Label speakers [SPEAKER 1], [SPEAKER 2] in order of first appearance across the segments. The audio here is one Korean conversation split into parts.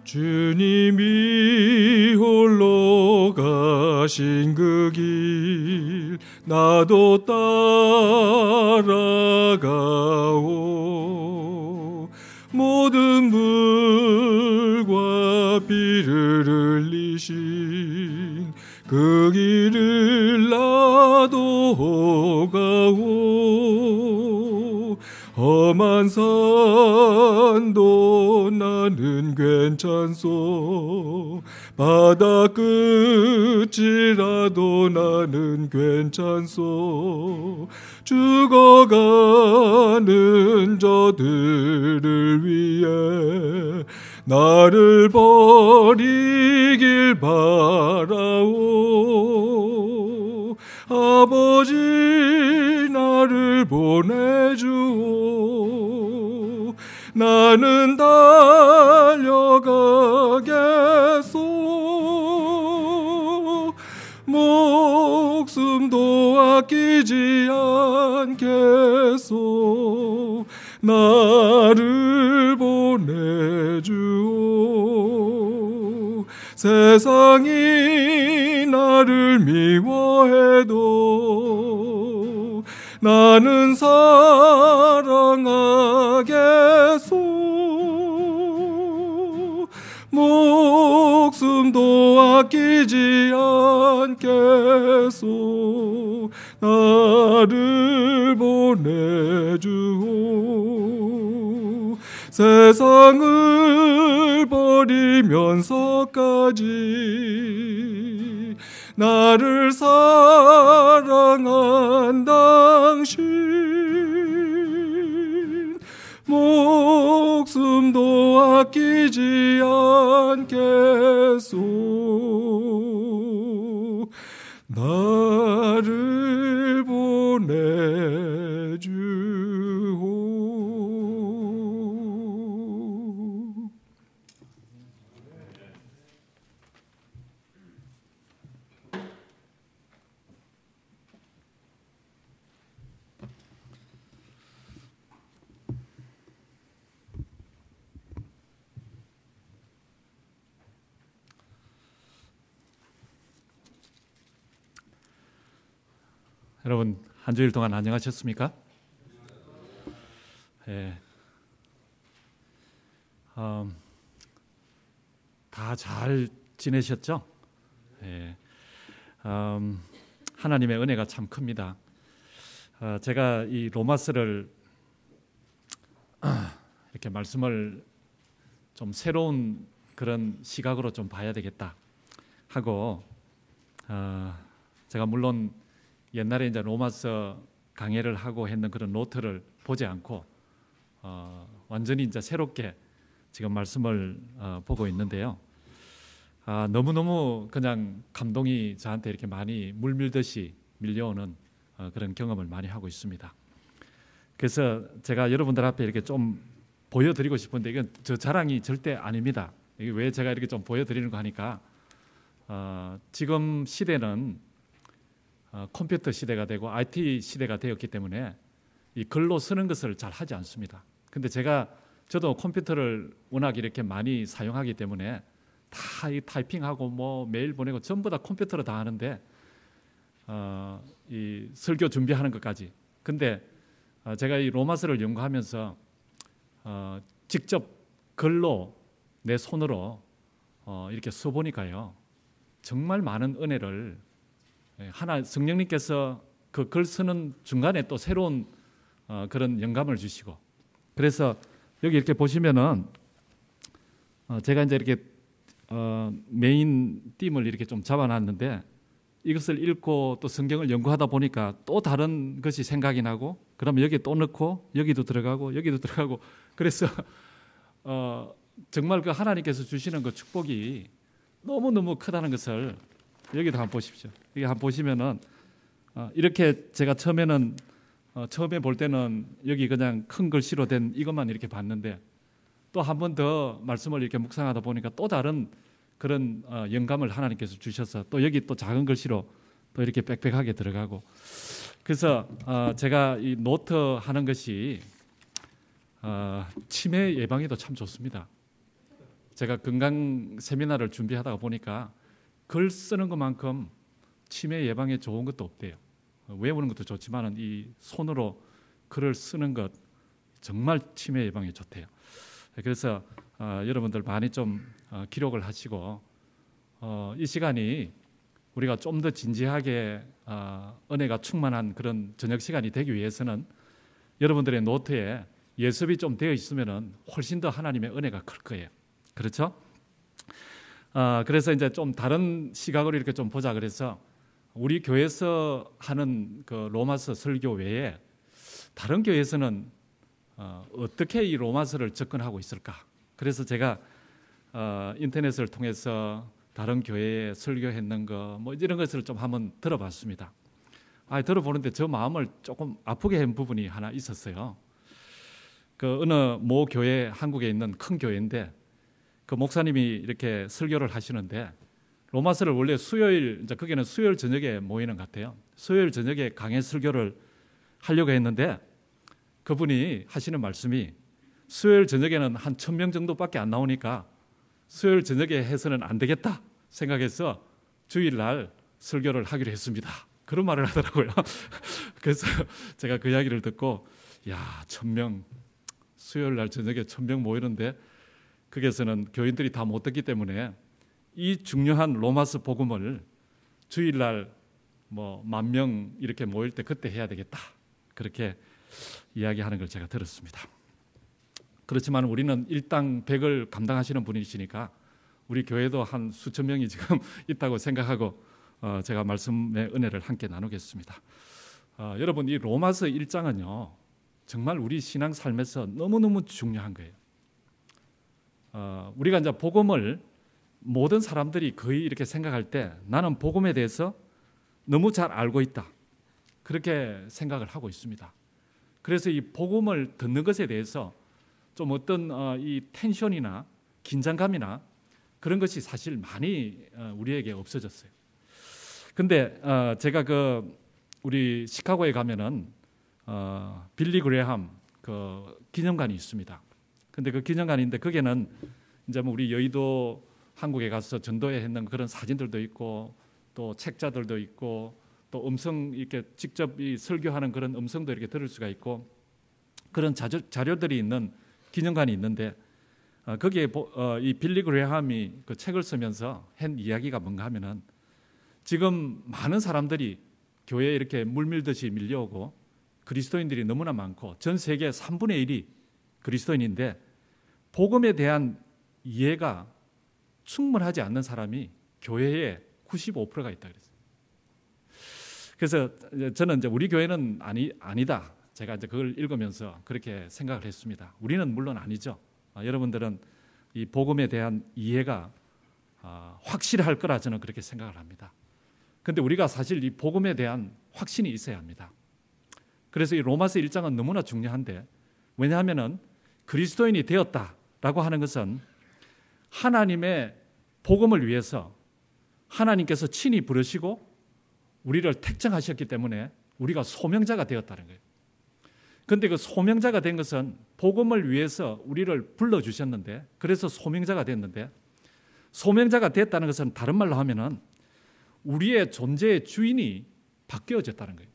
[SPEAKER 1] 주님이 홀로 가신 그 길 나도 따라가오. 모든 물과 피를 흘리신 그 길을 나도 가오. 험한 산도 나는 괜찮소. 바다 끝이라도 나는 괜찮소. 죽어가는 저들을 위해 나를 버리길 바라오. 아버지 나를 보내주오. 나는 달려가겠소. 목숨도 아끼지 않겠소. 나를 보내주오. 세상이 나를 미워해도 나는 사랑하겠소. 목숨도 아끼지 않겠소. 나를 보내주오. 세상을 버리면서까지 나를 사랑한 당신 목숨도 아끼지 않겠소. 나를 보내주오.
[SPEAKER 2] 여러분 한 주일 동안 안녕하셨습니까? 예. 다 잘 지내셨죠? 예. 하나님의 은혜가 참 큽니다. 제가 이 로마서를 이렇게 말씀을 좀 새로운 그런 시각으로 좀 봐야 되겠다 하고 제가 물론 옛날에 이제 로마서 강해를 하고 했는 그런 노트를 보지 않고 완전히 이제 새롭게 지금 말씀을 보고 있는데요. 너무너무 그냥 감동이 저한테 이렇게 많이 물밀듯이 밀려오는 그런 경험을 많이 하고 있습니다. 그래서 제가 여러분들 앞에 이렇게 좀 보여드리고 싶은데 이건 저 자랑이 절대 아닙니다. 이게 왜 제가 이렇게 좀 보여드리는 거 하니까 지금 시대는 컴퓨터 시대가 되고 IT 시대가 되었기 때문에 이 글로 쓰는 것을 잘 하지 않습니다. 근데 저도 컴퓨터를 워낙 이렇게 많이 사용하기 때문에 다 이 타이핑하고 뭐 메일 보내고 전부 다 컴퓨터로 다 하는데 이 설교 준비하는 것까지. 근데 제가 이 로마서를 연구하면서 직접 글로 내 손으로 이렇게 써보니까요, 정말 많은 은혜를 하나 성령님께서 그 글 쓰는 중간에 또 새로운 그런 영감을 주시고, 그래서 여기 이렇게 보시면은 제가 이제 이렇게 메인 띠을 이렇게 좀 잡아놨는데 이것을 읽고 또 성경을 연구하다 보니까 또 다른 것이 생각이 나고, 그러면 여기 또 넣고 여기도 들어가고 여기도 들어가고, 그래서 정말 그 하나님께서 주시는 그 축복이 너무너무 크다는 것을 여기도 한번 보십시오. 여기 한번 보시면은 이렇게 제가 처음에 볼 때는 여기 그냥 큰 글씨로 된 이것만 이렇게 봤는데 또 한 번 더 말씀을 이렇게 묵상하다 보니까 또 다른 그런 영감을 하나님께서 주셔서 또 여기 또 작은 글씨로 또 이렇게 빽빽하게 들어가고, 그래서 제가 이 노트 하는 것이 치매 예방에도 참 좋습니다. 제가 건강 세미나를 준비하다가 보니까 글 쓰는 것만큼 치매 예방에 좋은 것도 없대요. 외우는 것도 좋지만 이 손으로 글을 쓰는 것 정말 치매 예방에 좋대요. 그래서 여러분들 많이 좀 기록을 하시고 이 시간이 우리가 좀 더 진지하게 은혜가 충만한 그런 저녁 시간이 되기 위해서는 여러분들의 노트에 예습이 좀 되어 있으면 훨씬 더 하나님의 은혜가 클 거예요. 그렇죠? 그래서 이제 좀 다른 시각으로 이렇게 좀 보자 그래서 우리 교회에서 하는 그 로마서 설교 외에 다른 교회에서는 어떻게 이 로마서를 접근하고 있을까? 그래서 제가 인터넷을 통해서 다른 교회에 설교했는 거 뭐 이런 것을 좀 한번 들어봤습니다. 들어보는데 저 마음을 조금 아프게 한 부분이 하나 있었어요. 그 어느 모 교회, 한국에 있는 큰 교회인데 그 목사님이 이렇게 설교를 하시는데 로마서를 원래 수요일, 이제 거기는 수요일 저녁에 모이는 것 같아요. 수요일 저녁에 강해 설교를 하려고 했는데 그분이 하시는 말씀이 수요일 저녁에는 한 1,000명 정도밖에 안 나오니까 수요일 저녁에 해서는 안 되겠다 생각해서 주일날 설교를 하기로 했습니다. 그런 말을 하더라고요. 그래서 제가 그 이야기를 듣고 1,000명 수요일날 저녁에 1,000명 모이는데 거기에서는 교인들이 다 못 듣기 때문에 이 중요한 로마서 복음을 주일날 뭐 10,000명 이렇게 모일 때 그때 해야 되겠다. 그렇게 이야기하는 걸 제가 들었습니다. 그렇지만 우리는 일당 100을 감당하시는 분이시니까 우리 교회도 한 수천 명이 지금 있다고 생각하고 제가 말씀의 은혜를 함께 나누겠습니다. 여러분 이 로마서 1장은요 정말 우리 신앙 삶에서 너무너무 중요한 거예요. 우리가 이제 복음을 모든 사람들이 거의 이렇게 생각할 때 나는 복음에 대해서 너무 잘 알고 있다 그렇게 생각을 하고 있습니다. 그래서 이 복음을 듣는 것에 대해서 좀 어떤 이 텐션이나 긴장감이나 그런 것이 사실 많이 우리에게 없어졌어요. 근데 제가 우리 시카고에 가면은 빌리 그레함 그 기념관이 있습니다. 근데 그 기념관인데 거기는 이제 뭐 우리 여의도 한국에 가서 전도회 했는 그런 사진들도 있고 또 책자들도 있고 또 음성 이렇게 직접 이 설교하는 그런 음성도 이렇게 들을 수가 있고 그런 자료들이 있는 기념관이 있는데 거기에 이 빌리 그레함이 그 책을 쓰면서 한 이야기가 뭔가 하면은 지금 많은 사람들이 교회에 이렇게 물밀듯이 밀려오고 그리스도인들이 너무나 많고 전 세계 3분의 1이 그리스도인인데 복음에 대한 이해가 충분하지 않는 사람이 교회에 95%가 있다 그랬어요. 그래서 저는 이제 우리 교회는 아니다. 제가 이제 그걸 읽으면서 그렇게 생각을 했습니다. 우리는 물론 아니죠. 여러분들은 이 복음에 대한 이해가 확실할 거라 저는 그렇게 생각을 합니다. 그런데 우리가 사실 이 복음에 대한 확신이 있어야 합니다. 그래서 이 로마서 1장은 너무나 중요한데 왜냐하면은 그리스도인이 되었다라고 하는 것은 하나님의 복음을 위해서 하나님께서 친히 부르시고 우리를 택정하셨기 때문에 우리가 소명자가 되었다는 거예요. 그런데 그 소명자가 된 것은 복음을 위해서 우리를 불러주셨는데 그래서 소명자가 됐는데 소명자가 됐다는 것은 다른 말로 하면은 우리의 존재의 주인이 바뀌어졌다는 거예요.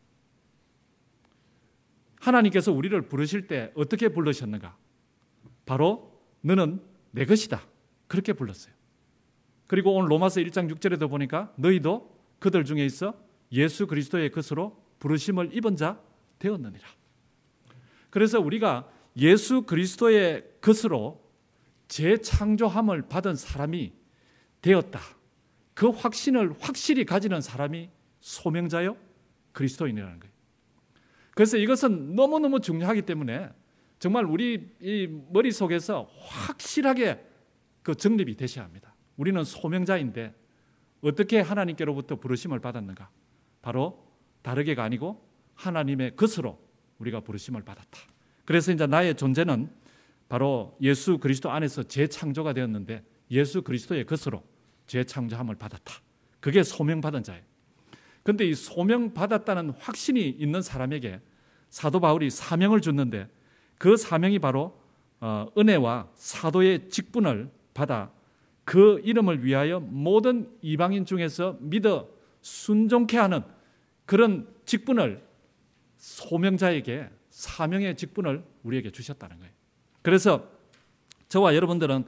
[SPEAKER 2] 하나님께서 우리를 부르실 때 어떻게 부르셨는가? 바로 너는 내 것이다. 그렇게 불렀어요. 그리고 오늘 로마서 1장 6절에도 보니까 너희도 그들 중에 있어 예수 그리스도의 것으로 부르심을 입은 자 되었느니라. 그래서 우리가 예수 그리스도의 것으로 재창조함을 받은 사람이 되었다. 그 확신을 확실히 가지는 사람이 소명자요 그리스도인이라는 거예요. 그래서 이것은 너무너무 중요하기 때문에 정말 우리 이 머릿속에서 확실하게 그 정립이 되셔야 합니다. 우리는 소명자인데 어떻게 하나님께로부터 부르심을 받았는가? 바로 다르게가 아니고 하나님의 것으로 우리가 부르심을 받았다. 그래서 이제 나의 존재는 바로 예수 그리스도 안에서 재창조가 되었는데 예수 그리스도의 것으로 재창조함을 받았다. 그게 소명받은 자예요. 그런데 이 소명받았다는 확신이 있는 사람에게 사도 바울이 사명을 줬는데 그 사명이 바로 은혜와 사도의 직분을 받아 그 이름을 위하여 모든 이방인 중에서 믿어 순종케 하는 그런 직분을 소명자에게 사명의 직분을 우리에게 주셨다는 거예요. 그래서 저와 여러분들은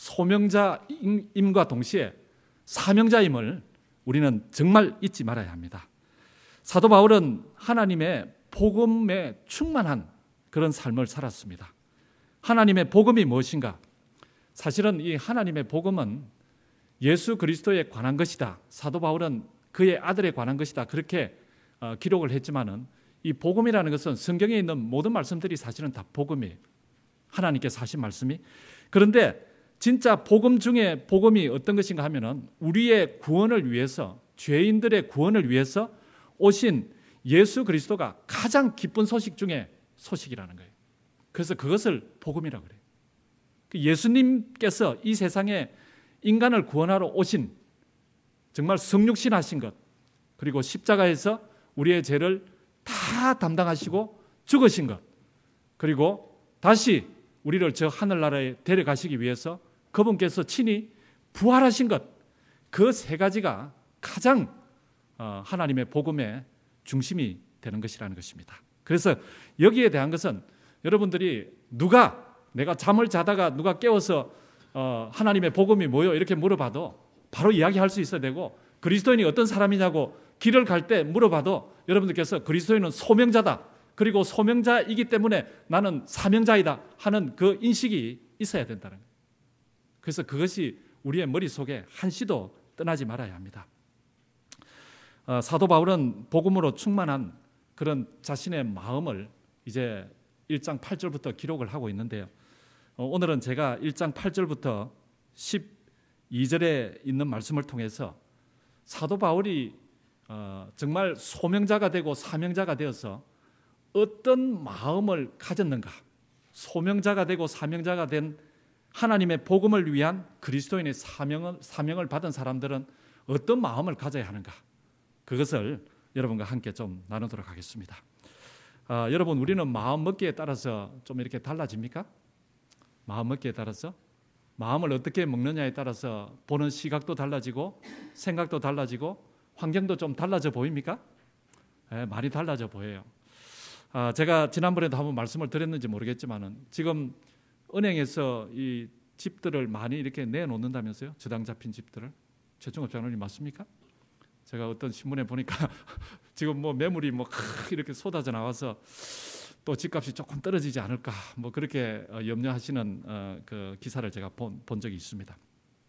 [SPEAKER 2] 소명자임과 동시에 사명자임을 우리는 정말 잊지 말아야 합니다. 사도 바울은 하나님의 복음에 충만한 그런 삶을 살았습니다. 하나님의 복음이 무엇인가? 사실은 이 하나님의 복음은 예수 그리스도에 관한 것이다. 사도 바울은 그의 아들에 관한 것이다. 그렇게 기록을 했지만은 이 복음이라는 것은 성경에 있는 모든 말씀들이 사실은 다 복음이에요. 하나님께서 하신 말씀이. 그런데 진짜 복음 중에 복음이 어떤 것인가 하면은 우리의 구원을 위해서, 죄인들의 구원을 위해서 오신 예수 그리스도가 가장 기쁜 소식 중에 소식이라는 거예요. 그래서 그것을 복음이라고 그래요. 예수님께서 이 세상에 인간을 구원하러 오신, 정말 성육신하신 것, 그리고 십자가에서 우리의 죄를 다 담당하시고 죽으신 것, 그리고 다시 우리를 저 하늘나라에 데려가시기 위해서 그분께서 친히 부활하신 것, 그 세 가지가 가장 하나님의 복음의 중심이 되는 것이라는 것입니다. 그래서 여기에 대한 것은 여러분들이 내가 잠을 자다가 누가 깨워서 하나님의 복음이 뭐요? 이렇게 물어봐도 바로 이야기할 수 있어야 되고, 그리스도인이 어떤 사람이냐고 길을 갈 때 물어봐도 여러분들께서 그리스도인은 소명자다, 그리고 소명자이기 때문에 나는 사명자이다 하는 그 인식이 있어야 된다는 거예요. 그래서 그것이 우리의 머릿속에 한시도 떠나지 말아야 합니다. 사도 바울은 복음으로 충만한 그런 자신의 마음을 이제 1장 8절부터 기록을 하고 있는데요. 오늘은 제가 1장 8절부터 12절에 있는 말씀을 통해서 사도 바울이 정말 소명자가 되고 사명자가 되어서 어떤 마음을 가졌는가, 소명자가 되고 사명자가 된 하나님의 복음을 위한 그리스도인의 사명을 받은 사람들은 어떤 마음을 가져야 하는가, 그것을 여러분과 함께 좀 나누도록 하겠습니다. 여러분, 우리는 마음 먹기에 따라서 좀 이렇게 달라집니까? 마음 먹기에 따라서, 마음을 어떻게 먹느냐에 따라서 보는 시각도 달라지고 생각도 달라지고 환경도 좀 달라져 보입니까? 많이 달라져 보여요. 제가 지난번에도 한번 말씀을 드렸는지 모르겠지만은 지금 은행에서 이 집들을 많이 이렇게 내놓는다면서요? 저당 잡힌 집들을. 최종업 장로님 맞습니까? 제가 어떤 신문에 보니까 지금 뭐 매물이 뭐 이렇게 쏟아져 나와서 또 집값이 조금 떨어지지 않을까, 뭐 그렇게 염려하시는 그 기사를 제가 본 적이 있습니다.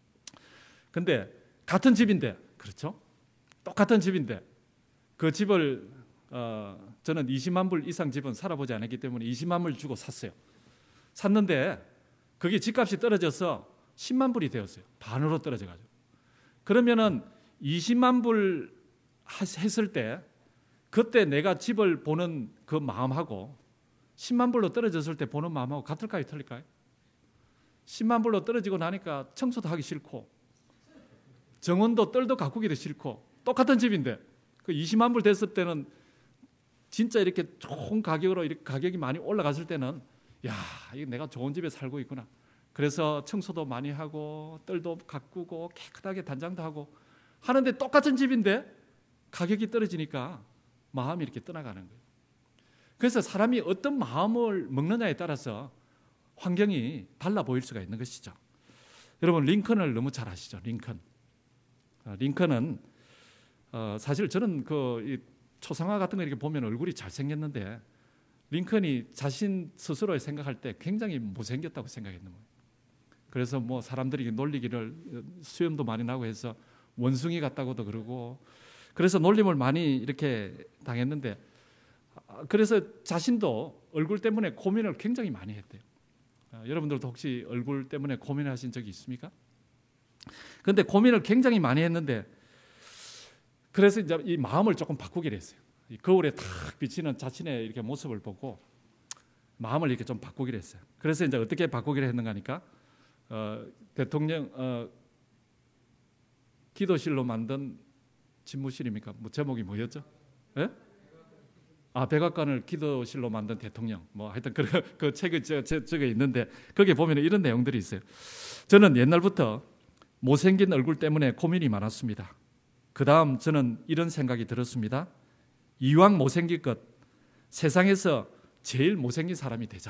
[SPEAKER 2] 근데 같은 집인데, 그렇죠? 똑같은 집인데 그 집을 저는 20만 불 이상 집은 살아보지 않았기 때문에 20만 불 주고 샀어요. 샀는데 그게 집값이 떨어져서 10만 불이 되었어요. 반으로 떨어져가지고. 그러면은 20만 불 했을 때 그때 내가 집을 보는 그 마음하고 10만 불로 떨어졌을 때 보는 마음하고 같을까요, 틀릴까요? 10만 불로 떨어지고 나니까 청소도 하기 싫고 정원도 뜰도 가꾸기도 싫고, 똑같은 집인데 그 20만 불 됐을 때는 진짜 이렇게 좋은 가격으로 이렇게 가격이 많이 올라갔을 때는 야, 이거 내가 좋은 집에 살고 있구나. 그래서 청소도 많이 하고 뜰도 가꾸고 깨끗하게 단장도 하고 하는데 똑같은 집인데 가격이 떨어지니까 마음이 이렇게 떠나가는 거예요. 그래서 사람이 어떤 마음을 먹느냐에 따라서 환경이 달라 보일 수가 있는 것이죠. 여러분, 링컨을 너무 잘 아시죠? 링컨은 사실 저는 그 초상화 같은 거 이렇게 보면 얼굴이 잘생겼는데 링컨이 자신 스스로 생각할 때 굉장히 못생겼다고 생각했는 거예요. 그래서 뭐 사람들이 놀리기를, 수염도 많이 나고 해서 원숭이 같다고도 그러고, 그래서 놀림을 많이 이렇게 당했는데, 그래서 자신도 얼굴 때문에 고민을 굉장히 많이 했대요. 여러분들도 혹시 얼굴 때문에 고민하신 적이 있습니까? 그런데 고민을 굉장히 많이 했는데, 그래서 이제 이 마음을 조금 바꾸기로 했어요. 이 거울에 탁 비치는 자신의 이렇게 모습을 보고 마음을 이렇게 좀 바꾸기로 했어요. 그래서 이제 어떻게 바꾸기로 했는가 하니까 대통령 기도실로 만든 집무실입니까? 뭐 제목이 뭐였죠? 예? 백악관을 기도실로 만든 대통령, 뭐 하여튼 그 책이 저게 있는데 거기에 보면 이런 내용들이 있어요. 저는 옛날부터 못생긴 얼굴 때문에 고민이 많았습니다. 그 다음 저는 이런 생각이 들었습니다. 이왕 못생길 것, 세상에서 제일 못생긴 사람이 되자.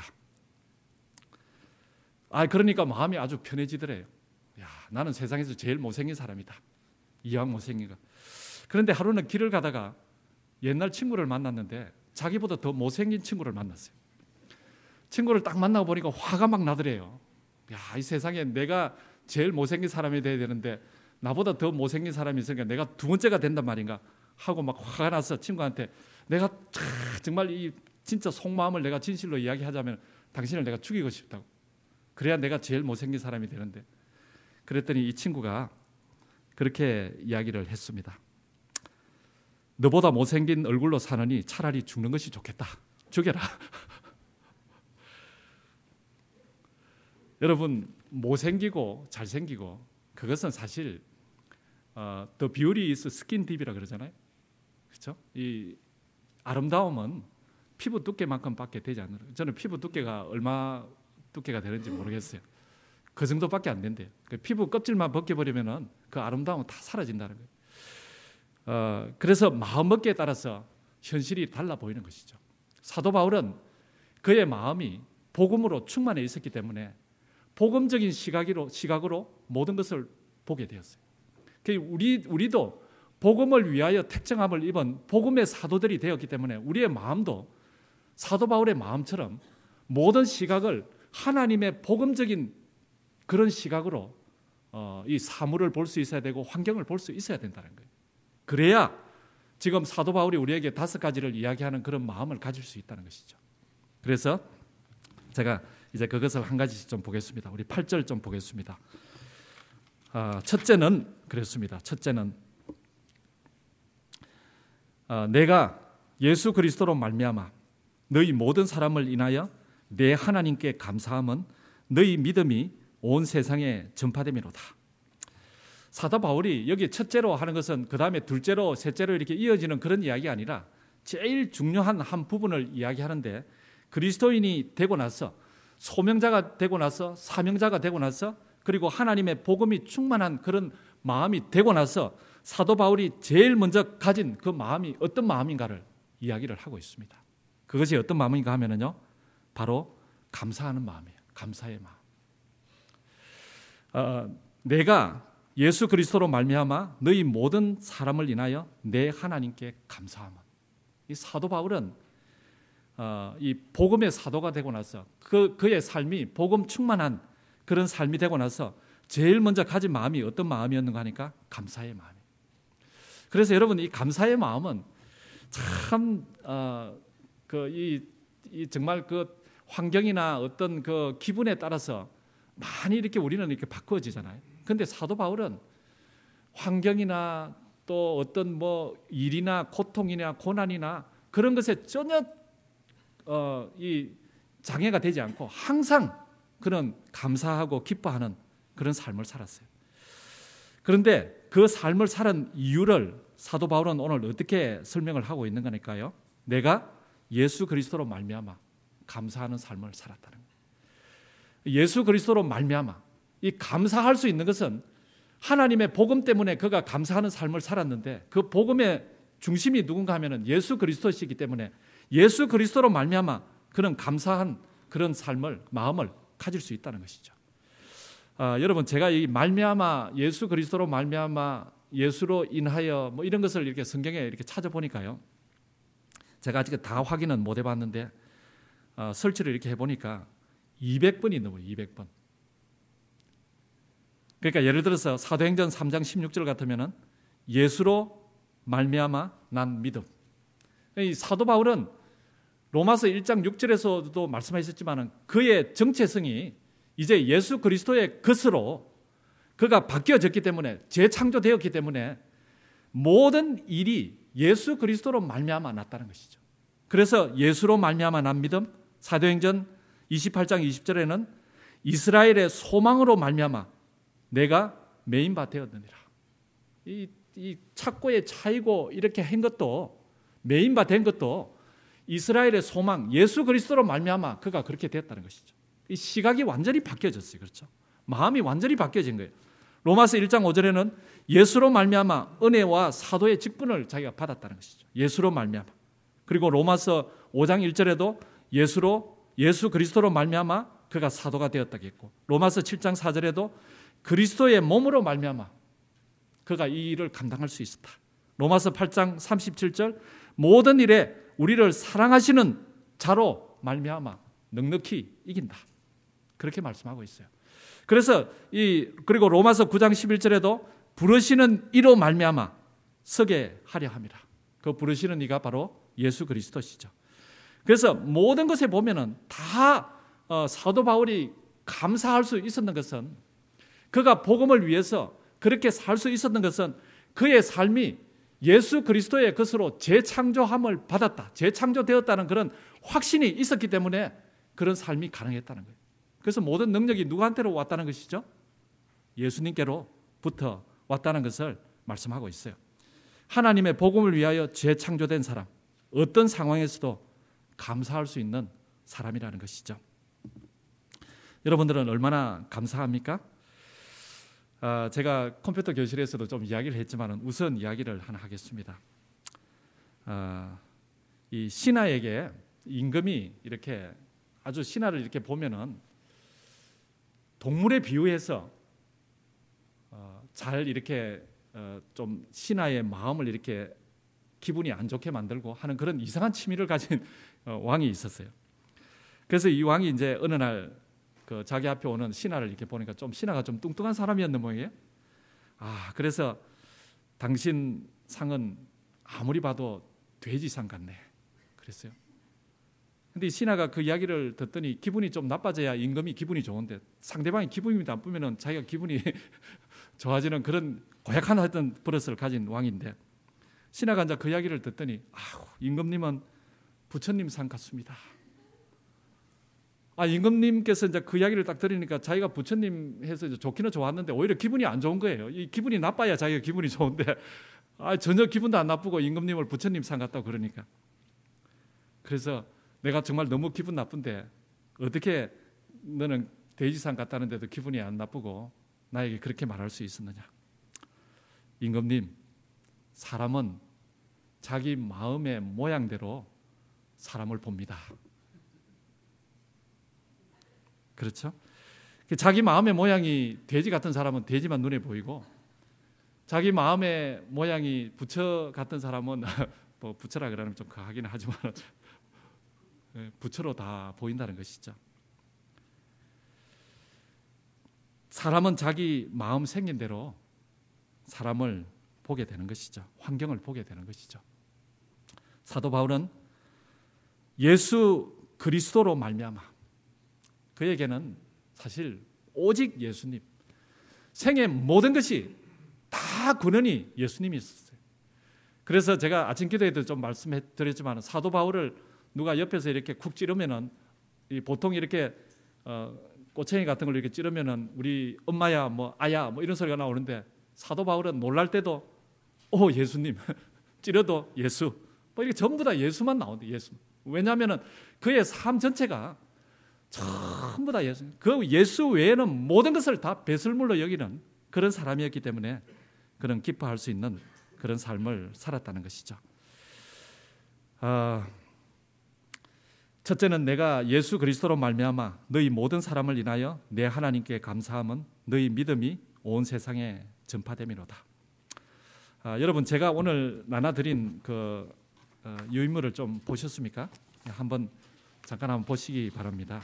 [SPEAKER 2] 그러니까 마음이 아주 편해지더래요. 야, 나는 세상에서 제일 못생긴 사람이다. 이왕 못생긴 것. 그런데 하루는 길을 가다가 옛날 친구를 만났는데 자기보다 더 못생긴 친구를 만났어요. 친구를 딱 만나고 보니까 화가 막 나더래요. 야, 이 세상에 내가 제일 못생긴 사람이 돼야 되는데 나보다 더 못생긴 사람이 있으니까 내가 두 번째가 된단 말인가 하고 막 화가 나서 친구한테 내가 정말 이 진짜 속마음을 내가 진실로 이야기하자면 당신을 내가 죽이고 싶다고. 그래야 내가 제일 못생긴 사람이 되는데. 그랬더니 이 친구가 그렇게 이야기를 했습니다. 너보다 못생긴 얼굴로 사느니 차라리 죽는 것이 좋겠다. 죽여라. 여러분, 못생기고 잘생기고 그것은 사실 the beauty is skin deep이라 그러잖아요. 그렇죠? 이 아름다움은 피부 두께만큼밖에 되지 않아요. 저는 피부 두께가 얼마 두께가 되는지 모르겠어요. 그 정도밖에 안 된대요. 피부 껍질만 벗겨버리면은 그 아름다움은 다 사라진다는 거예요. 그래서 마음먹기에 따라서 현실이 달라 보이는 것이죠. 사도 바울은 그의 마음이 복음으로 충만해 있었기 때문에 복음적인 시각으로 모든 것을 보게 되었어요. 우리도 복음을 위하여 택정함을 입은 복음의 사도들이 되었기 때문에 우리의 마음도 사도 바울의 마음처럼 모든 시각을 하나님의 복음적인 그런 시각으로 이 사물을 볼 수 있어야 되고 환경을 볼 수 있어야 된다는 거예요. 그래야 지금 사도 바울이 우리에게 5가지를 이야기하는 그런 마음을 가질 수 있다는 것이죠. 그래서 제가 이제 그것을 한 가지씩 좀 보겠습니다. 우리 8절 좀 보겠습니다. 첫째는 그랬습니다. 첫째는 내가 예수 그리스도로 말미암아 너희 모든 사람을 인하여 내 하나님께 감사함은 너희 믿음이 온 세상에 전파됨이로다. 사도 바울이 여기 첫째로 하는 것은 그 다음에 둘째로 셋째로 이렇게 이어지는 그런 이야기가 아니라 제일 중요한 한 부분을 이야기하는데 그리스도인이 되고 나서 소명자가 되고 나서 사명자가 되고 나서 그리고 하나님의 복음이 충만한 그런 마음이 되고 나서 사도 바울이 제일 먼저 가진 그 마음이 어떤 마음인가를 이야기를 하고 있습니다. 그것이 어떤 마음인가 하면은요, 바로 감사하는 마음이에요. 감사의 마음. 내가 예수 그리스도로 말미암아 너희 모든 사람을 인하여 내 하나님께 감사함은. 이 사도 바울은 이 복음의 사도가 되고 나서 그의 삶이 복음 충만한 그런 삶이 되고 나서 제일 먼저 가진 마음이 어떤 마음이었는가 하니까 감사의 마음이에요. 그래서 여러분 이 감사의 마음은 참 정말 그 환경이나 어떤 그 기분에 따라서 많이 이렇게 우리는 이렇게 바꾸어지잖아요. 그런데 사도 바울은 환경이나 또 어떤 뭐 일이나 고통이나 고난이나 그런 것에 전혀 이 장애가 되지 않고 항상 그런 감사하고 기뻐하는 그런 삶을 살았어요. 그런데 그 삶을 살은 이유를 사도 바울은 오늘 어떻게 설명을 하고 있는 거니까요. 내가 예수 그리스도로 말미암아 감사하는 삶을 살았다는 거예요. 예수 그리스도로 말미암아 이 감사할 수 있는 것은 하나님의 복음 때문에 그가 감사하는 삶을 살았는데 그 복음의 중심이 누군가 하면은 예수 그리스도시기 때문에 예수 그리스도로 말미암아 그런 감사한 그런 삶을 마음을 가질 수 있다는 것이죠. 여러분 제가 이 말미암아 예수 그리스도로 말미암아 예수로 인하여 뭐 이런 것을 이렇게 성경에 이렇게 찾아보니까요. 제가 아직 다 확인은 못 해봤는데 설치를 이렇게 해보니까 200번이 넘어요. 200번. 그러니까 예를 들어서 사도행전 3장 16절 같으면은 예수로 말미암아 난 믿음. 이 사도 바울은 로마서 1장 6절에서도 말씀하셨지만은 그의 정체성이 이제 예수 그리스도의 것으로 그가 바뀌어졌기 때문에 재창조되었기 때문에 모든 일이 예수 그리스도로 말미암아 났다는 것이죠. 그래서 예수로 말미암아 난 믿음, 사도행전 28장 20절에는 이스라엘의 소망으로 말미암아 내가 메인바 되었느니라. 이 착고에 차이고 이렇게 한 것도 메인바 된 것도 이스라엘의 소망 예수 그리스도로 말미암아 그가 그렇게 됐다는 것이죠. 이 시각이 완전히 바뀌어졌어요. 그렇죠? 마음이 완전히 바뀌어진 거예요. 로마서 1장 5절에는 예수로 말미암아 은혜와 사도의 직분을 자기가 받았다는 것이죠. 예수로 말미암아. 그리고 로마서 5장 1절에도 예수 그리스도로 말미암아 그가 사도가 되었다겠고, 로마서 7장 4절에도 그리스도의 몸으로 말미암아 그가 이 일을 감당할 수 있었다. 로마서 8장 37절 모든 일에 우리를 사랑하시는 자로 말미암아 넉넉히 이긴다. 그렇게 말씀하고 있어요. 그래서 그리고 로마서 9장 11절에도 부르시는 이로 말미암아 서게 하려 함이라. 그 부르시는 이가 바로 예수 그리스도시죠. 그래서 모든 것에 보면은 다 사도 바울이 감사할 수 있었던 것은, 그가 복음을 위해서 그렇게 살 수 있었던 것은 그의 삶이 예수 그리스도의 것으로 재창조함을 받았다, 재창조되었다는 그런 확신이 있었기 때문에 그런 삶이 가능했다는 거예요. 그래서 모든 능력이 누구한테로 왔다는 것이죠? 예수님께로부터 왔다는 것을 말씀하고 있어요. 하나님의 복음을 위하여 재창조된 사람, 어떤 상황에서도 감사할 수 있는 사람이라는 것이죠. 여러분들은 얼마나 감사합니까? 제가 컴퓨터 교실에서도 좀 이야기를 했지만 우선 이야기를 하나 하겠습니다. 이 신하에게 임금이 이렇게 아주 신하를 이렇게 보면은 동물에 비유해서 잘 이렇게 좀 신하의 마음을 이렇게 기분이 안 좋게 만들고 하는 그런 이상한 취미를 가진 왕이 있었어요. 그래서 이 왕이 이제 어느 날 그 자기 앞에 오는 신하를 이렇게 보니까 좀 신하가 좀 뚱뚱한 사람이었는 모양이에요. 그래서 당신 상은 아무리 봐도 돼지상 같네, 그랬어요. 근데 이 신하가 그 이야기를 듣더니 기분이 좀 나빠져야 임금이 기분이 좋은데, 상대방이 기분이 나쁘면은 자기가 기분이 좋아지는 그런 고약한 어떤 버릇을 가진 왕인데, 신하가 이제 그 이야기를 듣더니 임금님은 부처님 상 같습니다. 임금님께서 이제 그 이야기를 딱 들으니까 자기가 부처님 해서 이제 좋기는 좋았는데 오히려 기분이 안 좋은 거예요. 이 기분이 나빠야 자기가 기분이 좋은데 전혀 기분도 안 나쁘고 임금님을 부처님 상 같다고 그러니까. 그래서 내가 정말 너무 기분 나쁜데 어떻게 너는 돼지상 같다는데도 기분이 안 나쁘고 나에게 그렇게 말할 수 있었느냐. 임금님, 사람은 자기 마음의 모양대로 사람을 봅니다. 그렇죠? 자기 마음의 모양이 돼지 같은 사람은 돼지만 눈에 보이고, 자기 마음의 모양이 부처 같은 사람은 뭐 부처라 그러면 좀 과하기는 하지만 부처로 다 보인다는 것이죠. 사람은 자기 마음 생긴 대로 사람을 보게 되는 것이죠. 환경을 보게 되는 것이죠. 사도 바울은 예수 그리스도로 말미암아, 그에게는 사실 오직 예수님, 생의 모든 것이 다 근원이 예수님이 있었어요. 그래서 제가 아침 기도에도 좀 말씀해 드렸지만 사도 바울을 누가 옆에서 이렇게 쿡 찌르면은 보통 이렇게 꼬챙이 같은 걸 이렇게 찌르면은 우리 엄마야 뭐 아야 뭐 이런 소리가 나오는데, 사도 바울은 놀랄 때도 예수님 찌려도 예수 뭐 이렇게 전부 다 예수만 나오는데, 예수. 왜냐하면은 그의 삶 전체가 전부 다 예수. 그 예수 외에는 모든 것을 다 배설물로 여기는 그런 사람이었기 때문에 그런 기뻐할 수 있는 그런 삶을 살았다는 것이죠. 첫째는 내가 예수 그리스도로 말미암아 너희 모든 사람을 인하여 내 하나님께 감사함은 너희 믿음이 온 세상에 전파됨이로다. 여러분, 제가 오늘 나눠드린 그 유인물을 좀 보셨습니까? 잠깐 한번 보시기 바랍니다.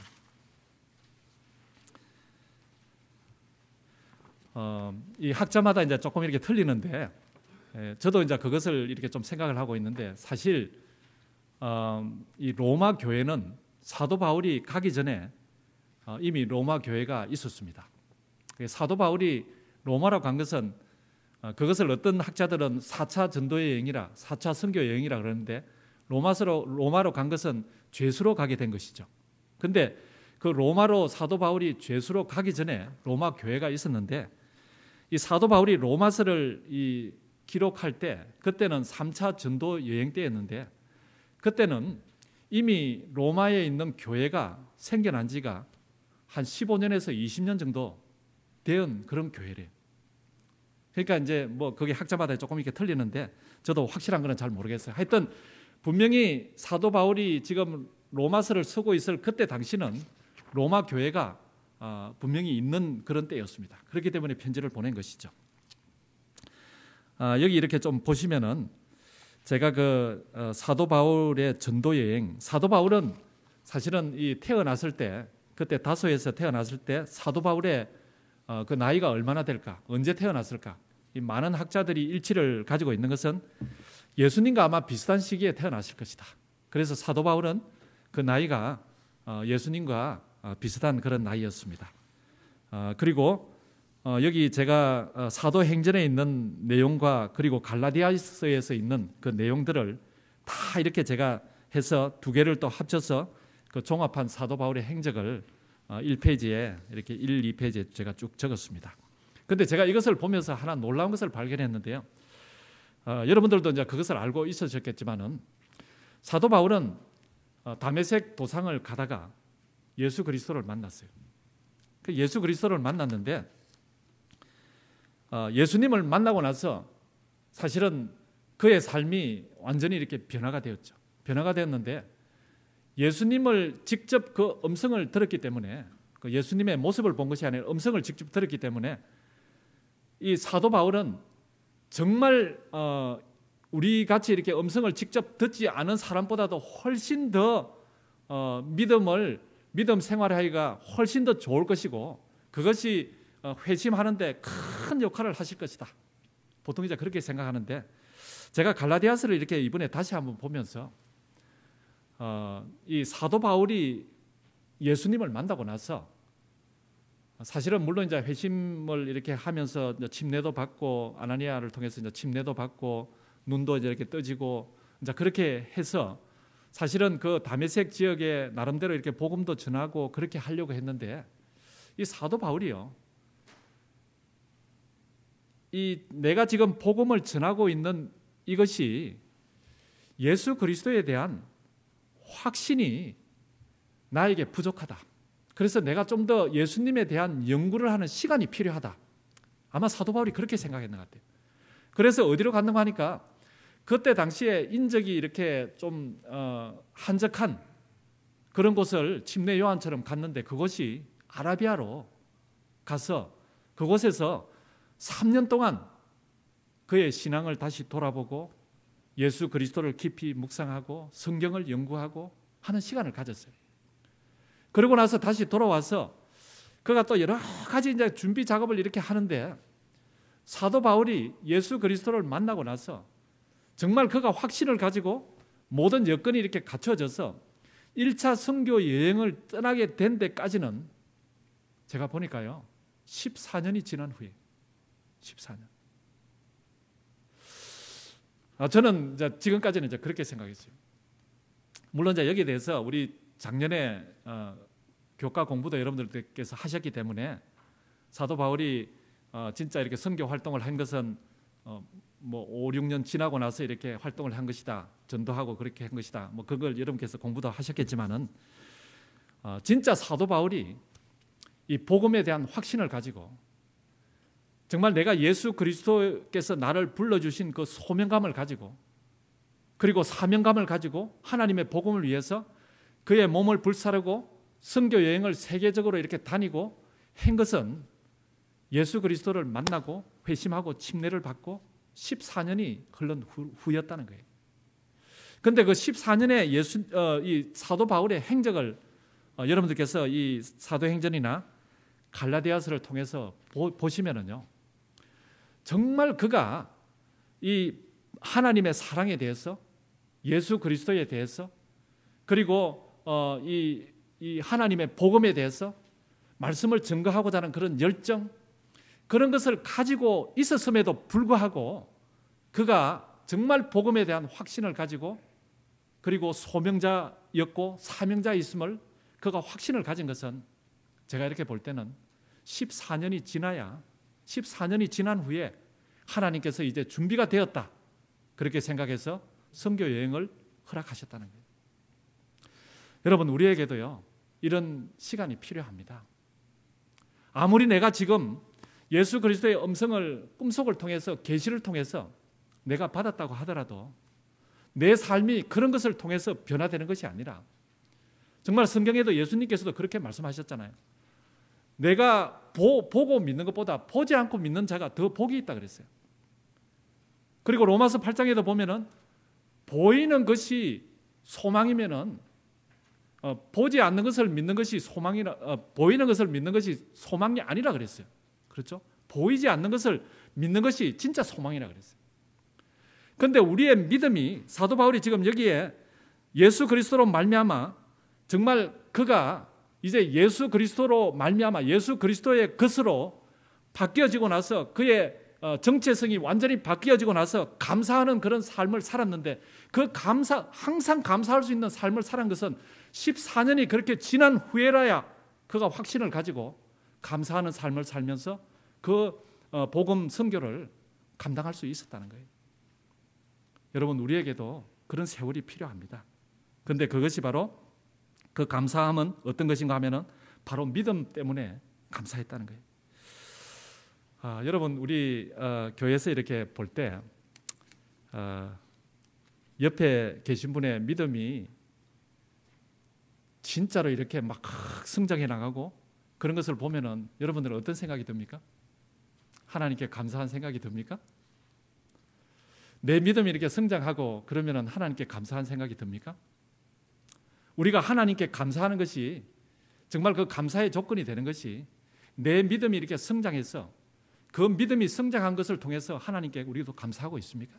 [SPEAKER 2] 이 학자마다 이제 조금 이렇게 틀리는데, 저도 이제 그것을 이렇게 좀 생각을 하고 있는데, 사실 이 로마 교회는 사도 바울이 가기 전에 이미 로마 교회가 있었습니다. 사도 바울이 로마로 간 것은 그것을 어떤 학자들은 4차 전도 여행이라 4차 선교 여행이라 그러는데, 로마로 간 것은 죄수로 가게 된 것이죠. 근데 그 로마로 사도 바울이 죄수로 가기 전에 로마 교회가 있었는데, 이 사도 바울이 로마서를 기록할 때 그때는 3차 전도 여행 때였는데, 그때는 이미 로마에 있는 교회가 생겨난 지가 한 15년에서 20년 정도 된 그런 교회래요. 그러니까 이제 뭐 그게 학자마다 조금 이렇게 틀리는데 저도 확실한 거는 잘 모르겠어요. 하여튼 분명히 사도 바울이 지금 로마서를 쓰고 있을 그때 당시는 로마 교회가 분명히 있는 그런 때였습니다. 그렇기 때문에 편지를 보낸 것이죠. 여기 이렇게 좀 보시면은 제가 그 사도 바울의 전도 여행, 사도 바울은 사실은 이 태어났을 때 그때 다소에서 태어났을 때 사도 바울의 그 나이가 얼마나 될까, 언제 태어났을까? 이 많은 학자들이 일치를 가지고 있는 것은 예수님과 아마 비슷한 시기에 태어났을 것이다. 그래서 사도 바울은 그 나이가 예수님과 비슷한 그런 나이였습니다. 그리고 여기 제가 사도행전에 있는 내용과 그리고 갈라디아서에서 있는 그 내용들을 다 이렇게 제가 해서 두 개를 또 합쳐서 그 종합한 사도 바울의 행적을 1페이지에 이렇게 1, 2페이지에 제가 쭉 적었습니다. 그런데 제가 이것을 보면서 하나 놀라운 것을 발견했는데요. 여러분들도 이제 그것을 알고 있으셨겠지만은 사도 바울은 다메섹 도상을 가다가 예수 그리스도를 만났어요. 그 예수 그리스도를 만났는데 예수님을 만나고 나서 사실은 그의 삶이 완전히 이렇게 변화가 되었죠. 변화가 되었는데 예수님을 직접 그 음성을 들었기 때문에 그 예수님의 모습을 본 것이 아니라 음성을 직접 들었기 때문에 이 사도 바울은 정말 우리 같이 이렇게 음성을 직접 듣지 않은 사람보다도 훨씬 더 믿음 생활하기가 훨씬 더 좋을 것이고 그것이 회심하는데 큰 역할을 하실 것이다. 보통 이제 그렇게 생각하는데 제가 갈라디아서를 이렇게 이번에 다시 한번 보면서 이 사도 바울이 예수님을 만나고 나서 사실은 물론 이제 회심을 이렇게 하면서 이제 침례도 받고 아나니아를 통해서 이제 침례도 받고 눈도 이제 이렇게 떠지고 이제 그렇게 해서 사실은 그 다메섹 지역에 나름대로 이렇게 복음도 전하고 그렇게 하려고 했는데 이 사도 바울이요. 이 내가 지금 복음을 전하고 있는 이것이 예수 그리스도에 대한 확신이 나에게 부족하다. 그래서 내가 좀 더 예수님에 대한 연구를 하는 시간이 필요하다. 아마 사도 바울이 그렇게 생각했는 것 같아요. 그래서 어디로 갔는가 하니까 그때 당시에 인적이 이렇게 좀 한적한 그런 곳을 침례 요한처럼 갔는데 그것이 아라비아로 가서 그곳에서 3년 동안 그의 신앙을 다시 돌아보고 예수 그리스도를 깊이 묵상하고 성경을 연구하고 하는 시간을 가졌어요. 그러고 나서 다시 돌아와서 그가 또 여러 가지 이제 준비 작업을 이렇게 하는데 사도 바울이 예수 그리스도를 만나고 나서 정말 그가 확신을 가지고 모든 여건이 이렇게 갖춰져서 1차 선교 여행을 떠나게 된 데까지는 제가 보니까요 14년이 지난 후에 14년. 저는 이제 지금까지는 이제 그렇게 생각했어요. 물론 이제 여기에 대해서 우리 작년에 교과 공부도 여러분들께서 하셨기 때문에 사도 바울이 진짜 이렇게 선교 활동을 한 것은 뭐 5, 6년 지나고 나서 이렇게 활동을 한 것이다. 전도하고 그렇게 한 것이다. 뭐 그걸 여러분께서 공부도 하셨겠지만은 진짜 사도 바울이 이 복음에 대한 확신을 가지고 정말 내가 예수 그리스도께서 나를 불러주신 그 소명감을 가지고 그리고 사명감을 가지고 하나님의 복음을 위해서 그의 몸을 불사르고 선교 여행을 세계적으로 이렇게 다니고 한 것은 예수 그리스도를 만나고 회심하고 침례를 받고 14년이 흘른 후였다는 거예요. 그런데 그 14년의 이 사도 바울의 행적을 여러분들께서 이 사도행전이나 갈라디아서를 통해서 보시면은요, 정말 그가 이 하나님의 사랑에 대해서 예수 그리스도에 대해서 그리고 이 하나님의 복음에 대해서 말씀을 증거하고자 하는 그런 열정 그런 것을 가지고 있었음에도 불구하고 그가 정말 복음에 대한 확신을 가지고 그리고 소명자였고 사명자였음을 그가 확신을 가진 것은 제가 이렇게 볼 때는 14년이 지나야 14년이 지난 후에 하나님께서 이제 준비가 되었다 그렇게 생각해서 선교 여행을 허락하셨다는 거예요. 여러분, 우리에게도요, 이런 시간이 필요합니다. 아무리 내가 지금 예수 그리스도의 음성을 꿈속을 통해서, 계시를 통해서 내가 받았다고 하더라도 내 삶이 그런 것을 통해서 변화되는 것이 아니라, 정말 성경에도 예수님께서도 그렇게 말씀하셨잖아요. 내가 보고 믿는 것보다 보지 않고 믿는 자가 더 복이 있다 그랬어요. 그리고 로마서 8장에도 보면은 보이는 것이 소망이면은 보지 않는 것을 믿는 것이 소망이라, 보이는 것을 믿는 것이 소망이 아니라 그랬어요. 그렇죠? 보이지 않는 것을 믿는 것이 진짜 소망이라 그랬어요. 그런데 우리의 믿음이, 사도 바울이 지금 여기에 예수 그리스도로 말미암아 정말 그가 이제 예수 그리스도로 말미암아 예수 그리스도의 것으로 바뀌어지고 나서 그의 정체성이 완전히 바뀌어지고 나서 감사하는 그런 삶을 살았는데, 그 항상 감사할 수 있는 삶을 살은 것은 14년이 그렇게 지난 후에라야 그가 확신을 가지고 감사하는 삶을 살면서 그 복음 선교를 감당할 수 있었다는 거예요. 여러분, 우리에게도 그런 세월이 필요합니다. 그런데 그것이 바로, 그 감사함은 어떤 것인가 하면은 바로 믿음 때문에 감사했다는 거예요. 여러분, 우리 교회에서 이렇게 볼 때 옆에 계신 분의 믿음이 진짜로 이렇게 막 성장해 나가고 그런 것을 보면은 여러분들은 어떤 생각이 듭니까? 하나님께 감사한 생각이 듭니까? 내 믿음이 이렇게 성장하고 그러면은 하나님께 감사한 생각이 듭니까? 우리가 하나님께 감사하는 것이, 정말 그 감사의 조건이 되는 것이 내 믿음이 이렇게 성장해서 그 믿음이 성장한 것을 통해서 하나님께 우리도 감사하고 있습니까?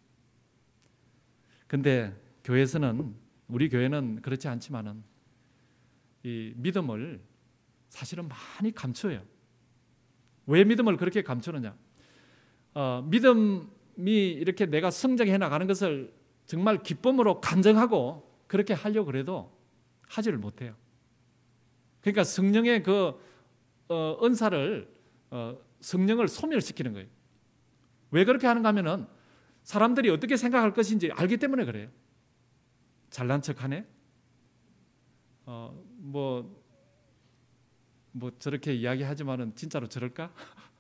[SPEAKER 2] 그런데 교회에서는, 우리 교회는 그렇지 않지만은 이 믿음을 사실은 많이 감춰요. 왜 믿음을 그렇게 감추느냐? 믿음이 이렇게 내가 성장해 나가는 것을 정말 기쁨으로 간증하고 그렇게 하려고 그래도 하지를 못해요. 그러니까 성령의 그 은사를, 성령을 소멸시키는 거예요. 왜 그렇게 하는가 하면은 사람들이 어떻게 생각할 것인지 알기 때문에 그래요. 잘난 척하네? 뭐 저렇게 이야기하지만은 진짜로 저럴까?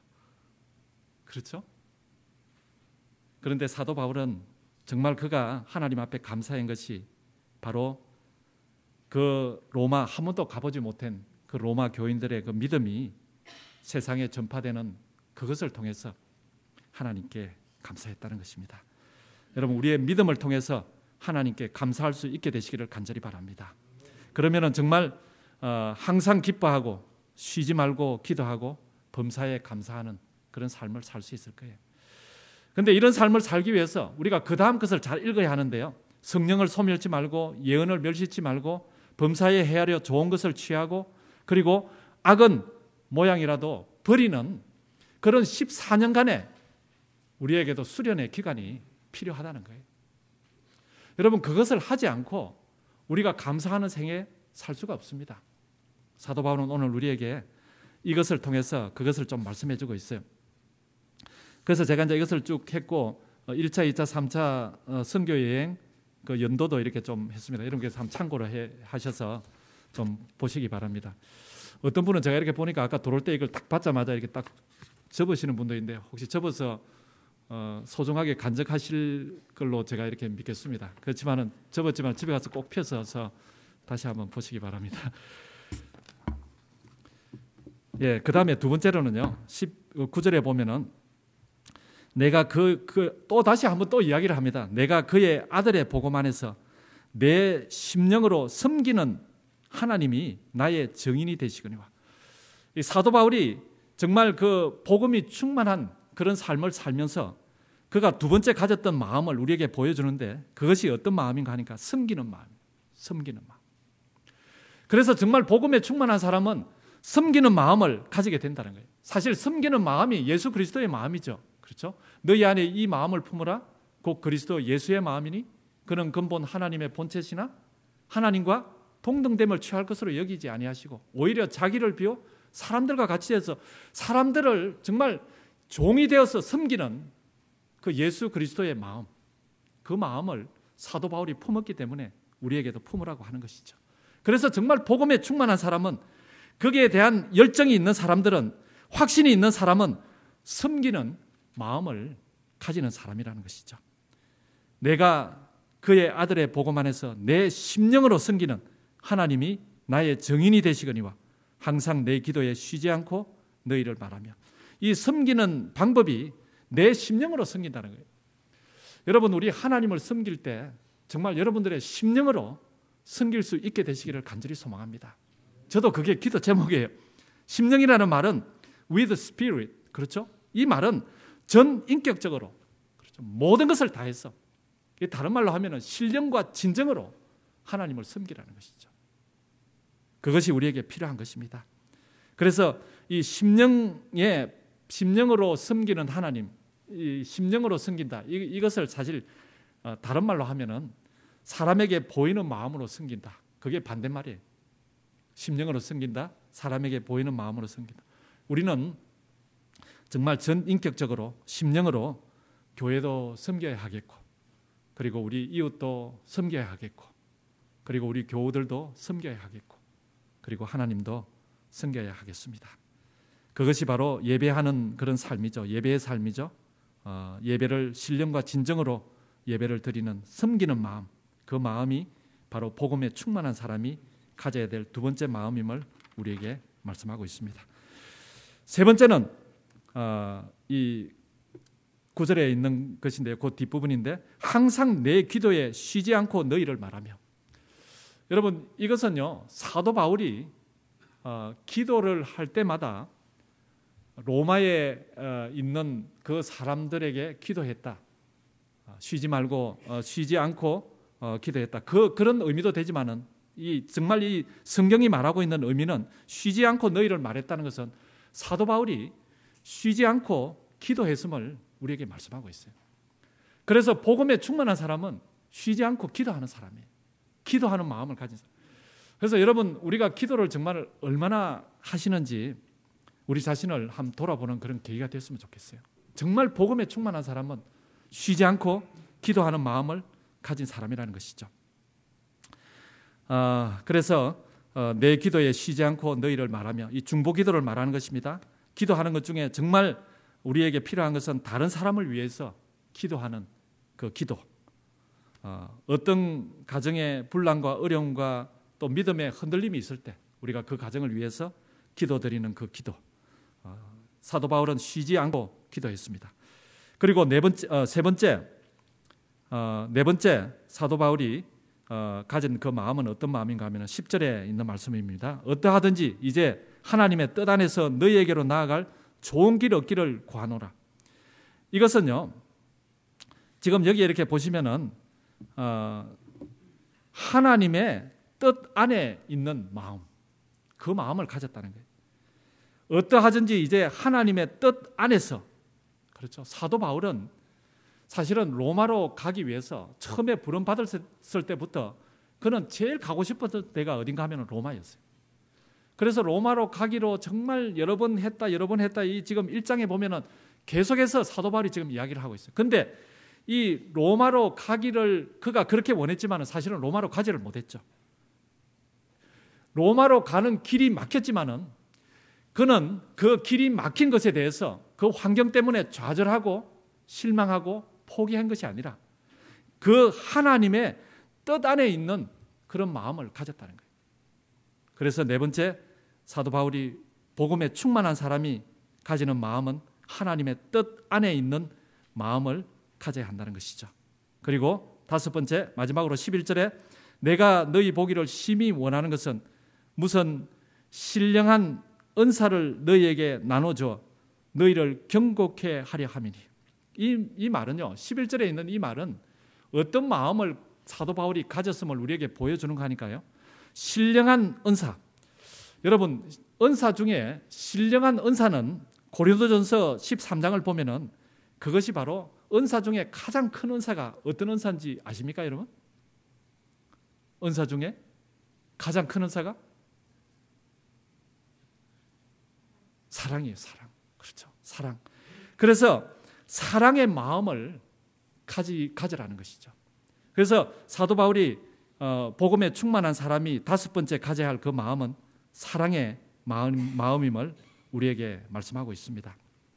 [SPEAKER 2] 그렇죠? 그런데 사도 바울은 정말 그가 하나님 앞에 감사한 것이 바로 그 로마, 한 번도 가보지 못한 그 로마 교인들의 그 믿음이 세상에 전파되는 그것을 통해서 하나님께 감사했다는 것입니다. 여러분, 우리의 믿음을 통해서 하나님께 감사할 수 있게 되시기를 간절히 바랍니다. 그러면은 정말 항상 기뻐하고 쉬지 말고 기도하고 범사에 감사하는 그런 삶을 살 수 있을 거예요. 그런데 이런 삶을 살기 위해서 우리가 그 다음 것을 잘 읽어야 하는데요. 성령을 소멸치 말고 예언을 멸시치 말고 범사에 헤아려 좋은 것을 취하고 그리고 악은 모양이라도 버리는 그런 14년간의 우리에게도 수련의 기간이 필요하다는 거예요. 여러분, 그것을 하지 않고 우리가 감사하는 생에 살 수가 없습니다. 사도 바울은 오늘 우리에게 이것을 통해서 그것을 좀 말씀해 주고 있어요. 그래서 제가 이제 이것을 쭉 했고 1차, 2차, 3차 선교 여행 그 연도도 이렇게 좀 했습니다. 이런 게 한번 참고를 하셔서 좀 보시기 바랍니다. 어떤 분은 제가 이렇게 보니까 아까 들어올 때 이걸 딱 받자마자 이렇게 딱 접으시는 분도 있는데 혹시 접어서 소중하게 간직하실 걸로 제가 이렇게 믿겠습니다. 그렇지만은 접었지만 집에 가서 꼭 펴서 다시 한번 보시기 바랍니다. 예, 그 다음에 두 번째로는요, 19절에 보면은 내가 또 다시 한번 또 이야기를 합니다. 내가 그의 아들의 복음 안에서 내 심령으로 섬기는 하나님이 나의 증인이 되시거니와. 이 사도 바울이 정말 그 복음이 충만한 그런 삶을 살면서 그가 두 번째 가졌던 마음을 우리에게 보여주는데 그것이 어떤 마음인가 하니까 섬기는 마음. 그래서 정말 복음에 충만한 사람은 섬기는 마음을 가지게 된다는 거예요. 사실 섬기는 마음이 예수 그리스도의 마음이죠. 그렇죠? 너희 안에 이 마음을 품으라. 곧 그리스도 예수의 마음이니 그는 근본 하나님의 본체시나 하나님과 동등됨을 취할 것으로 여기지 아니하시고 오히려 자기를 비워 사람들과 같이 해서 사람들을 정말 종이 되어서 섬기는 그 예수 그리스도의 마음, 그 마음을 사도 바울이 품었기 때문에 우리에게도 품으라고 하는 것이죠. 그래서 정말 복음에 충만한 사람은, 거기에 대한 열정이 있는 사람들은, 확신이 있는 사람은 섬기는 마음을 가지는 사람이라는 것이죠. 내가 그의 아들의 복음 안에서 내 심령으로 섬기는 하나님이 나의 정인이 되시거니와 항상 내 기도에 쉬지 않고 너희를 말하며. 이 섬기는 방법이 내 심령으로 섬긴다는 거예요. 여러분, 우리 하나님을 섬길 때 정말 여러분들의 심령으로 섬길 수 있게 되시기를 간절히 소망합니다. 저도 그게 기도 제목이에요. 심령이라는 말은 with spirit, 그렇죠? 이 말은 전 인격적으로, 그렇죠? 모든 것을 다해서, 다른 말로 하면은 신령과 진정으로 하나님을 섬기라는 것이죠. 그것이 우리에게 필요한 것입니다. 그래서 이 심령으로 섬기는 하나님, 이 심령으로 섬긴다. 이것을 사실 다른 말로 하면은 사람에게 보이는 마음으로 섬긴다. 그게 반대말이에요. 심령으로 섬긴다. 사람에게 보이는 마음으로 섬긴다. 우리는 정말 전인격적으로 심령으로 교회도 섬겨야 하겠고, 그리고 우리 이웃도 섬겨야 하겠고, 그리고 우리 교우들도 섬겨야 하겠고, 그리고 하나님도 섬겨야 하겠습니다. 그것이 바로 예배하는 그런 삶이죠. 예배의 삶이죠. 예배를 신령과 진정으로 예배를 드리는 섬기는 마음, 그 마음이 바로 복음에 충만한 사람이 가져야 될 두 번째 마음임을 우리에게 말씀하고 있습니다. 세 번째는 이 9절에 있는 것인데요. 그 뒷부분인데, 항상 내 기도에 쉬지 않고 너희를 말하며. 여러분, 이것은요, 사도 바울이 기도를 할 때마다 로마에 있는 그 사람들에게 기도했다. 쉬지 않고 기도했다. 그런 의미도 되지만은, 정말 이 성경이 말하고 있는 의미는 쉬지 않고 너희를 말했다는 것은 사도 바울이 쉬지 않고 기도했음을 우리에게 말씀하고 있어요. 그래서 복음에 충만한 사람은 쉬지 않고 기도하는 사람이에요. 기도하는 마음을 가진 사람. 그래서 여러분, 우리가 기도를 정말 얼마나 하시는지 우리 자신을 한번 돌아보는 그런 계기가 됐으면 좋겠어요. 정말 복음에 충만한 사람은 쉬지 않고 기도하는 마음을 가진 사람이라는 것이죠. 그래서 내 기도에 쉬지 않고 너희를 말하며, 이 중보 기도를 말하는 것입니다. 기도하는 것 중에 정말 우리에게 필요한 것은 다른 사람을 위해서 기도하는 그 기도. 어떤 가정의 분란과 어려움과 또 믿음의 흔들림이 있을 때 우리가 그 가정을 위해서 기도드리는 그 기도. 사도 바울은 쉬지 않고 기도했습니다. 그리고 세 번째 사도 바울이 가진 그 마음은 어떤 마음인가 하면 10절에 있는 말씀입니다. 어떠하든지 이제 하나님의 뜻 안에서 너희에게로 나아갈 좋은 길 얻기를 구하노라. 이것은요, 지금 여기 이렇게 보시면은 하나님의 뜻 안에 있는 마음, 그 마음을 가졌다는 거예요. 어떠하든지 이제 하나님의 뜻 안에서, 그렇죠. 사도 바울은 사실은 로마로 가기 위해서 처음에 부름 받았을 때부터 그는 제일 가고 싶었던 데가 어딘가 하면 로마였어요. 그래서 로마로 가기로 정말 여러 번 했다. 이 지금 1장에 보면은 계속해서 사도 바울이 지금 이야기를 하고 있어요. 근데 이 로마로 가기를 그가 그렇게 원했지만 사실은 로마로 가지를 못했죠. 로마로 가는 길이 막혔지만은 그는 그 길이 막힌 것에 대해서 그 환경 때문에 좌절하고 실망하고 포기한 것이 아니라 그 하나님의 뜻 안에 있는 그런 마음을 가졌다는 거예요. 그래서 네 번째, 사도 바울이 복음에 충만한 사람이 가지는 마음은 하나님의 뜻 안에 있는 마음을 가져야 한다는 것이죠. 그리고 다섯 번째, 마지막으로 11절에 내가 너희 보기를 심히 원하는 것은 무슨 신령한 은사를 너희에게 나눠줘 너희를 경고케 하려 함이니. 이 말은요, 11절에 있는 이 말은 어떤 마음을 사도 바울이 가졌음을 우리에게 보여주는 거 하니까요. 신령한 은사. 여러분, 은사 중에 신령한 은사는 고린도전서 13장을 보면은 그것이 바로 은사 중에 가장 큰 은사가 어떤 은사인지 아십니까, 여러분? 은사 중에 가장 큰 은사가 사랑이에요, 사랑. 그렇죠, 사랑. 그래서 사랑의 마음을 가지라는 것이죠. 그래서 사도 바울이 복음에 충만한 사람이 다섯 번째 가져야 할 그 마음은 사랑의 마음임을 우리에게 말씀하고 있습니다.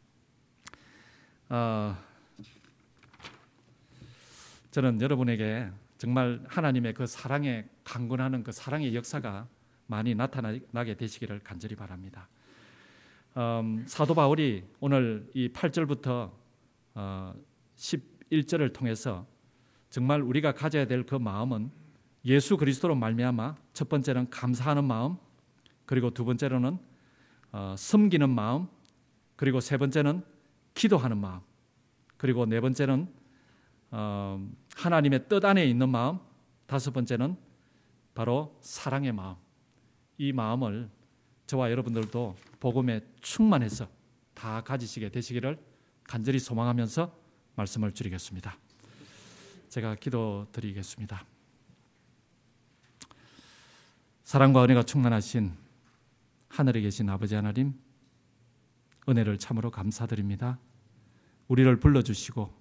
[SPEAKER 2] 저는 여러분에게 정말 하나님의 그 사랑에 강권하는 그 사랑의 역사가 많이 나타나게 되시기를 간절히 바랍니다. 사도 바울이 오늘 이 8절부터 11절을 통해서 정말 우리가 가져야 될 그 마음은 예수 그리스도로 말미암아 첫 번째는 감사하는 마음, 그리고 두 번째로는 섬기는 마음, 그리고 세 번째는 기도하는 마음, 그리고 네 번째는 하나님의 뜻 안에 있는 마음, 다섯 번째는 바로 사랑의 마음. 이 마음을 저와 여러분들도 복음에 충만해서 다 가지시게 되시기를 간절히 소망하면서 말씀을 드리겠습니다. 제가 기도드리겠습니다. 사랑과 은혜가 충만하신 하늘에 계신 아버지 하나님, 은혜를 참으로 감사드립니다. 우리를 불러주시고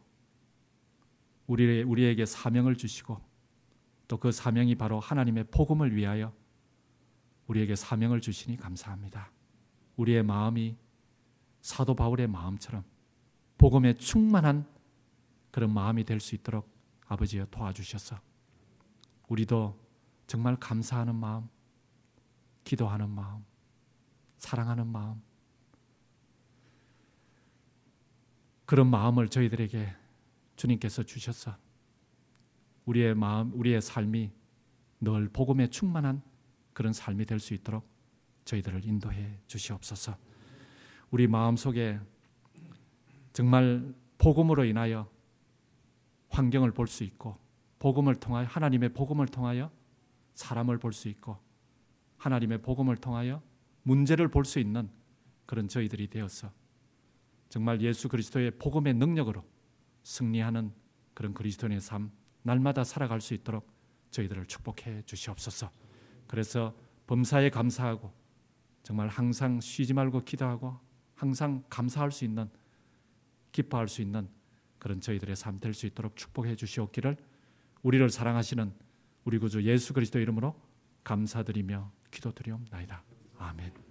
[SPEAKER 2] 우리에게 사명을 주시고 또 그 사명이 바로 하나님의 복음을 위하여 우리에게 사명을 주시니 감사합니다. 우리의 마음이 사도 바울의 마음처럼 복음에 충만한 그런 마음이 될 수 있도록 아버지여 도와주셔서 우리도 정말 감사하는 마음, 기도하는 마음, 사랑하는 마음, 그런 마음을 저희들에게 주님께서 주셔서 우리의 마음, 우리의 삶이 늘 복음에 충만한 그런 삶이 될 수 있도록 저희들을 인도해 주시옵소서. 우리 마음속에 정말 복음으로 인하여 환경을 볼 수 있고, 복음을 통하여, 하나님의 복음을 통하여 사람을 볼 수 있고, 하나님의 복음을 통하여 문제를 볼 수 있는 그런 저희들이 되어서 정말 예수 그리스도의 복음의 능력으로 승리하는 그런 그리스도인의 삶 날마다 살아갈 수 있도록 저희들을 축복해 주시옵소서. 그래서 범사에 감사하고 정말 항상 쉬지 말고 기도하고 항상 감사할 수 있는, 기뻐할 수 있는 그런 저희들의 삶 될 수 있도록 축복해 주시옵기를 우리를 사랑하시는 우리 구주 예수 그리스도 이름으로 감사드리며 기도드리옵나이다. 아멘.